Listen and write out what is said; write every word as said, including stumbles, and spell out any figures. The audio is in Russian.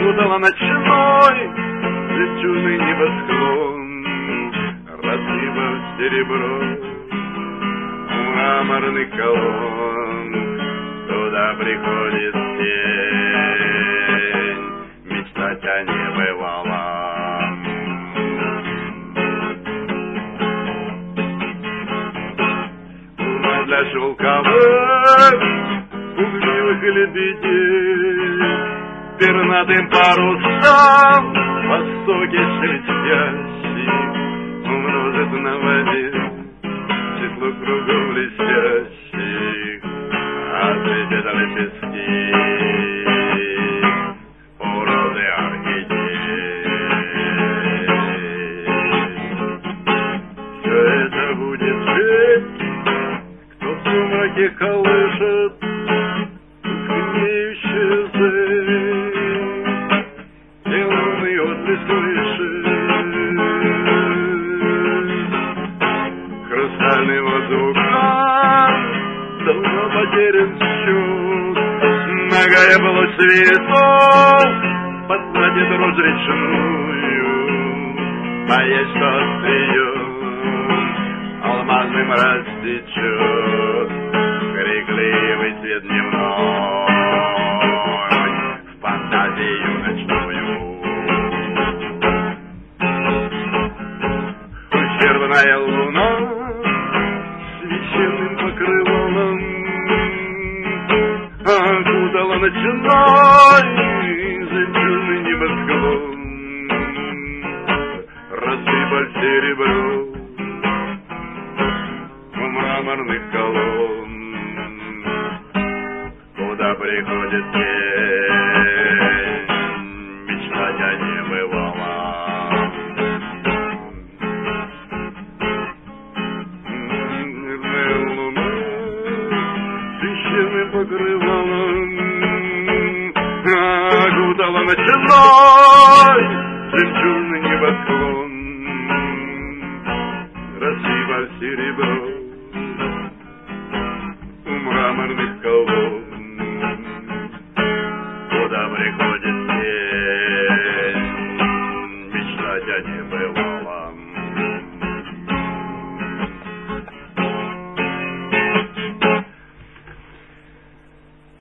окутала ночной жемчужный небосклон, рассыпав серебро у мраморных колонн. Туда приходит тень мечтать о небывалом. Луна для шелковых пугливых лебедей пернатым парусам в востоке шелестящих умножит на воде число кругов блестящих. Ответят лепестки уроды орхидей. Все это будет жить, кто в сумраке колышет тускнеющие зыбь, и лунный отблеск слышит. Хрустальный воздух давно потерян счет, на горе полуцветов подсадит рожь речную, а есть что остриет, алмазным растечет крикливый свет дневной в фантазию ночную. Ущербная луна священным покрывалом окутала ночной жемчужный небосклон, рассыпав серебро у мраморных колонн. Куда приходит тень мечтать о небывалом. Священным покрывалом окутала ночной жемчужный небосклон, рассыпав серебро у мраморных колонн.